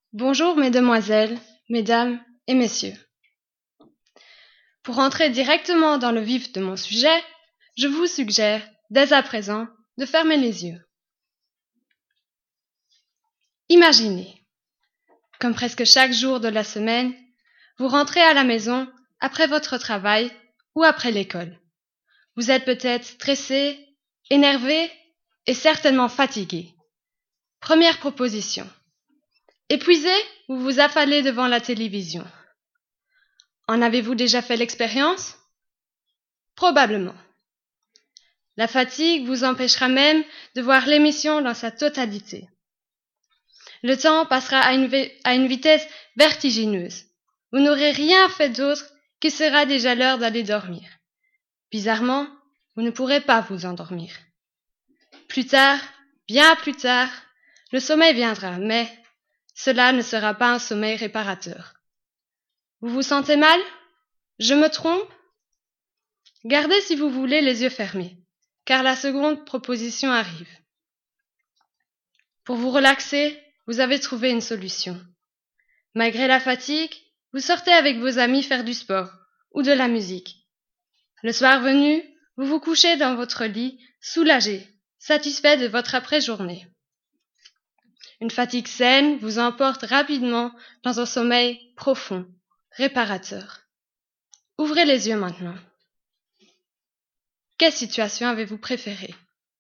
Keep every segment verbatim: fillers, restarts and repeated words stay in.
Bonjour mesdemoiselles, mesdames et messieurs. Pour entrer directement dans le vif de mon sujet, je vous suggère, dès à présent, de fermer les yeux. Imaginez, comme presque chaque jour de la semaine, vous rentrez à la maison après votre travail ou après l'école. Vous êtes peut-être stressé, énervé et certainement fatigué. Première proposition. Épuisé, vous vous affalez devant la télévision. En avez-vous déjà fait l'expérience? Probablement. La fatigue vous empêchera même de voir l'émission dans sa totalité. Le temps passera à une, à une vitesse vertigineuse. Vous n'aurez rien fait d'autre qu'il sera déjà l'heure d'aller dormir. Bizarrement, vous ne pourrez pas vous endormir. Plus tard, bien plus tard, le sommeil viendra, mais cela ne sera pas un sommeil réparateur. Vous vous sentez mal? Je me trompe? Gardez si vous voulez les yeux fermés, car la seconde proposition arrive. Pour vous relaxer, vous avez trouvé une solution. Malgré la fatigue, vous sortez avec vos amis faire du sport ou de la musique. Le soir venu, vous vous couchez dans votre lit, soulagé, satisfait de votre après-journée. Une fatigue saine vous emporte rapidement dans un sommeil profond, réparateur. Ouvrez les yeux maintenant. Quelle situation avez-vous préférée?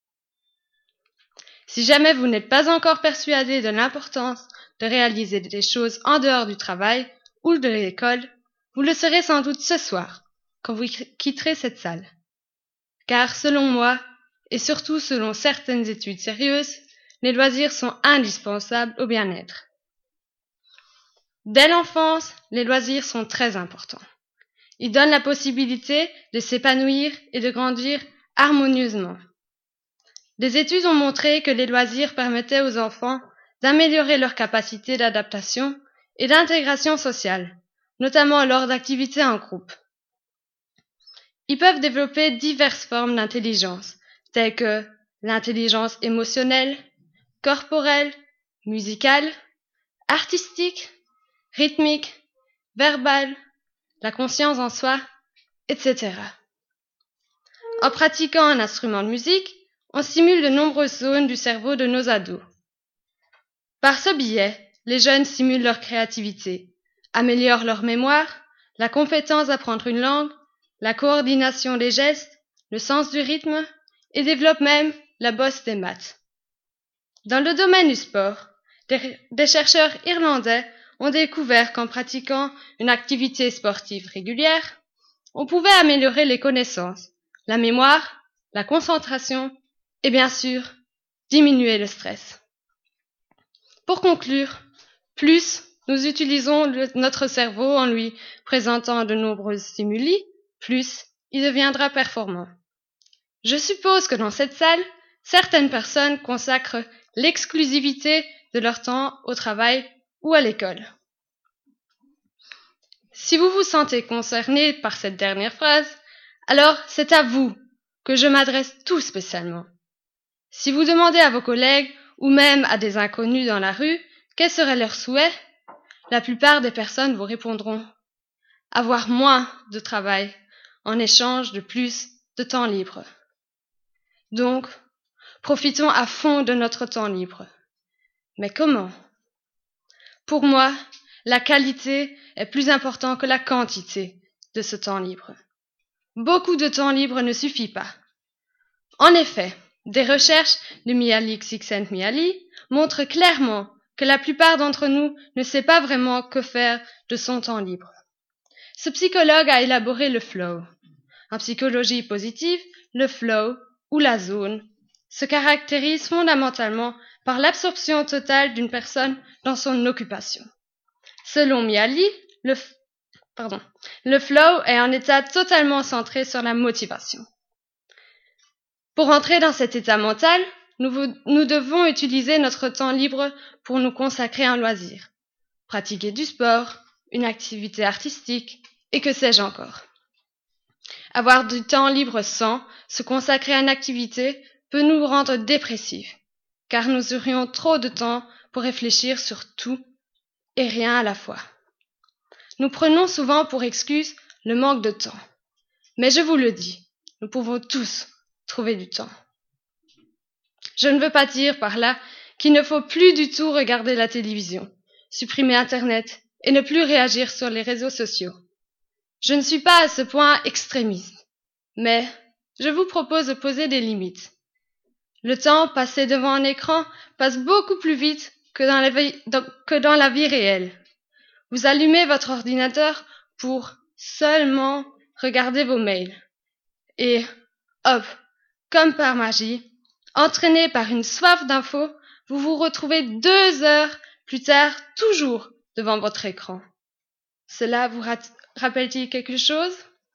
Si jamais vous n'êtes pas encore persuadé de l'importance de réaliser des choses en dehors du travail ou de l'école, vous le serez sans doute ce soir, quand vous quitterez cette salle. Car selon moi, et surtout selon certaines études sérieuses, les loisirs sont indispensables au bien-être. Dès l'enfance, les loisirs sont très importants. Ils donnent la possibilité de s'épanouir et de grandir harmonieusement. Des études ont montré que les loisirs permettaient aux enfants d'améliorer leur capacité d'adaptation et d'intégration sociale, notamment lors d'activités en groupe. Ils peuvent développer diverses formes d'intelligence, telles que l'intelligence émotionnelle, corporelle, musicale, artistique, rythmique, verbale, la conscience en soi, et cetera. En pratiquant un instrument de musique, on stimule de nombreuses zones du cerveau de nos ados. Par ce biais, les jeunes stimulent leur créativité, améliorent leur mémoire, la compétence d'apprendre une langue, la coordination des gestes, le sens du rythme et développent même la bosse des maths. Dans le domaine du sport, des, des chercheurs irlandais ont découvert qu'en pratiquant une activité sportive régulière, on pouvait améliorer les connaissances, la mémoire, la concentration et bien sûr, diminuer le stress. Pour conclure, plus nous utilisons le, notre cerveau en lui présentant de nombreux stimuli, plus il deviendra performant. Je suppose que dans cette salle, certaines personnes consacrent l'exclusivité de leur temps au travail ou à l'école. Si vous vous sentez concerné par cette dernière phrase, alors c'est à vous que je m'adresse tout spécialement. Si vous demandez à vos collègues ou même à des inconnus dans la rue quels seraient leurs souhaits, la plupart des personnes vous répondront avoir moins de travail en échange de plus de temps libre. Donc, profitons à fond de notre temps libre. Mais comment? Pour moi, la qualité est plus importante que la quantité de ce temps libre. Beaucoup de temps libre ne suffit pas. En effet, des recherches de Mihaly Csikszentmihalyi montrent clairement que la plupart d'entre nous ne sait pas vraiment que faire de son temps libre. Ce psychologue a élaboré le flow. En psychologie positive, le flow, ou la zone, se caractérise fondamentalement par l'absorption totale d'une personne dans son occupation. Selon Mihaly, le, pardon, le flow est un état totalement centré sur la motivation. Pour entrer dans cet état mental, nous, nous devons utiliser notre temps libre pour nous consacrer à un loisir, pratiquer du sport, une activité artistique, et que sais-je encore. Avoir du temps libre sans se consacrer à une activité peut nous rendre dépressifs, car nous aurions trop de temps pour réfléchir sur tout et rien à la fois. Nous prenons souvent pour excuse le manque de temps. Mais je vous le dis, nous pouvons tous trouver du temps. Je ne veux pas dire par là qu'il ne faut plus du tout regarder la télévision, supprimer Internet et ne plus réagir sur les réseaux sociaux. Je ne suis pas à ce point extrémiste, mais je vous propose de poser des limites. Le temps passé devant un écran passe beaucoup plus vite que dans la vie, que dans la vie réelle. Vous allumez votre ordinateur pour seulement regarder vos mails. Et, hop, comme par magie, entraîné par une soif d'infos, vous vous retrouvez deux heures plus tard toujours devant votre écran. Cela vous ra- rappelle-t-il quelque chose?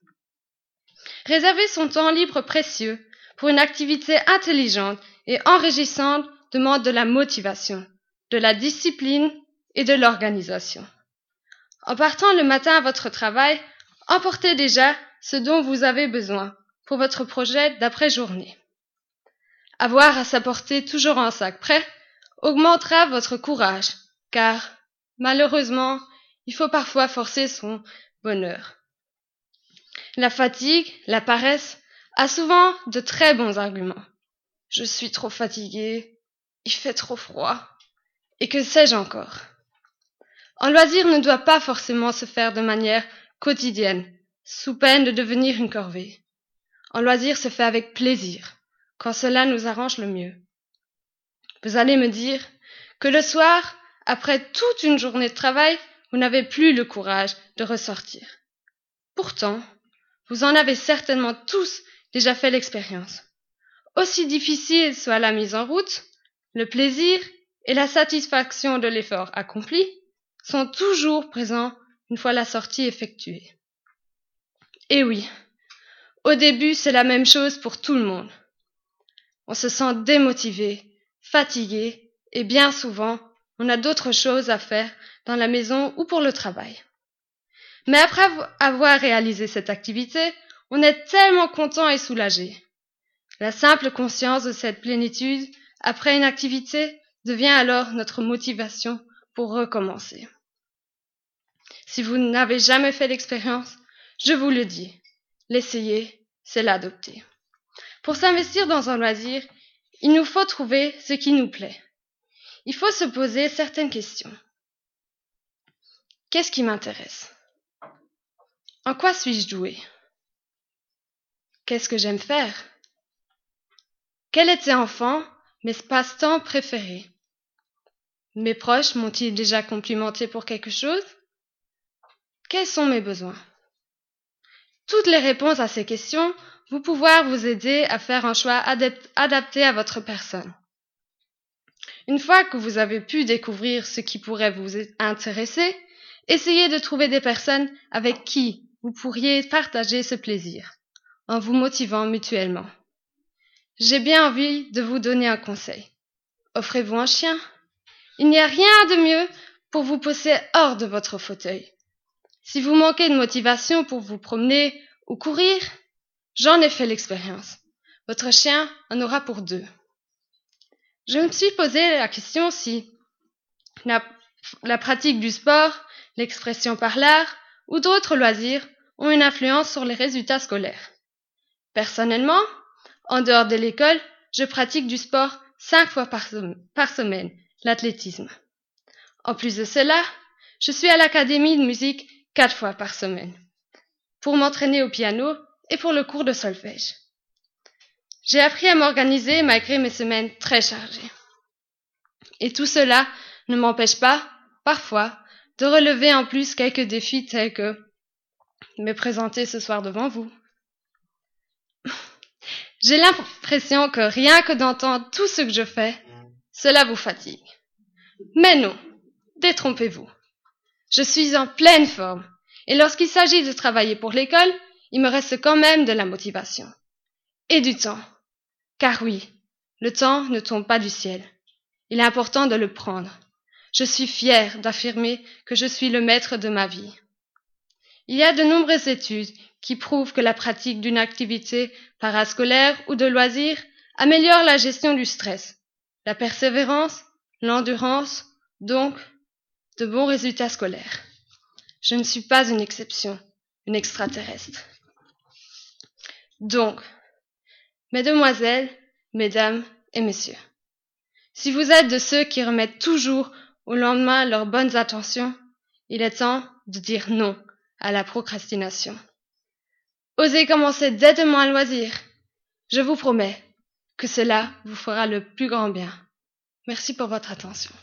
Réserver son temps libre précieux pour une activité intelligente et enrichissante demande de la motivation, de la discipline et de l'organisation. En partant le matin à votre travail, emportez déjà ce dont vous avez besoin pour votre projet d'après-journée. Avoir à s'apporter toujours un sac prêt augmentera votre courage, car, malheureusement, il faut parfois forcer son bonheur. La fatigue, la paresse, a souvent de très bons arguments. Je suis trop fatigué, il fait trop froid, et que sais-je encore. Un loisir ne doit pas forcément se faire de manière quotidienne, sous peine de devenir une corvée. Un loisir se fait avec plaisir, quand cela nous arrange le mieux. Vous allez me dire que le soir, après toute une journée de travail, vous n'avez plus le courage de ressortir. Pourtant, vous en avez certainement tous déjà fait l'expérience. Aussi difficile soit la mise en route, le plaisir et la satisfaction de l'effort accompli sont toujours présents une fois la sortie effectuée. Et oui, au début, c'est la même chose pour tout le monde. On se sent démotivé, fatigué, et bien souvent, on a d'autres choses à faire dans la maison ou pour le travail. Mais après avoir réalisé cette activité, on est tellement content et soulagé. La simple conscience de cette plénitude après une activité devient alors notre motivation pour recommencer. Si vous n'avez jamais fait l'expérience, je vous le dis, l'essayer, c'est l'adopter. Pour s'investir dans un loisir, il nous faut trouver ce qui nous plaît. Il faut se poser certaines questions. Qu'est-ce qui m'intéresse? En quoi suis-je doué? Qu'est-ce que j'aime faire? Quels étaient enfant mes passe-temps préférés? Mes proches m'ont-ils déjà complimenté pour quelque chose? Quels sont mes besoins? Toutes les réponses à ces questions vont pouvoir vous aider à faire un choix adap- adapté à votre personne. Une fois que vous avez pu découvrir ce qui pourrait vous intéresser, essayez de trouver des personnes avec qui vous pourriez partager ce plaisir, en vous motivant mutuellement. J'ai bien envie de vous donner un conseil. Offrez-vous un chien. Il n'y a rien de mieux pour vous pousser hors de votre fauteuil. Si vous manquez de motivation pour vous promener ou courir, j'en ai fait l'expérience. Votre chien en aura pour deux. Je me suis posé la question si la, la pratique du sport, l'expression par l'art ou d'autres loisirs ont une influence sur les résultats scolaires. Personnellement, en dehors de l'école, je pratique du sport cinq fois par, sem- par semaine, l'athlétisme. En plus de cela, je suis à l'académie de musique quatre fois par semaine, pour m'entraîner au piano et pour le cours de solfège. J'ai appris à m'organiser malgré mes semaines très chargées. Et tout cela ne m'empêche pas, parfois, de relever en plus quelques défis tels que me présenter ce soir devant vous. J'ai l'impression que rien que d'entendre tout ce que je fais, cela vous fatigue. Mais non, détrompez-vous. Je suis en pleine forme, et lorsqu'il s'agit de travailler pour l'école, il me reste quand même de la motivation. Et du temps. Car oui, le temps ne tombe pas du ciel. Il est important de le prendre. Je suis fière d'affirmer que je suis le maître de ma vie. Il y a de nombreuses études qui prouvent que la pratique d'une activité parascolaire ou de loisir améliore la gestion du stress, la persévérance, l'endurance, donc de bons résultats scolaires. Je ne suis pas une exception, une extraterrestre. Donc, mesdemoiselles, mesdames et messieurs, si vous êtes de ceux qui remettent toujours au lendemain leurs bonnes intentions, il est temps de dire non à la procrastination. Osez commencer dès demain un loisir. Je vous promets que cela vous fera le plus grand bien. Merci pour votre attention.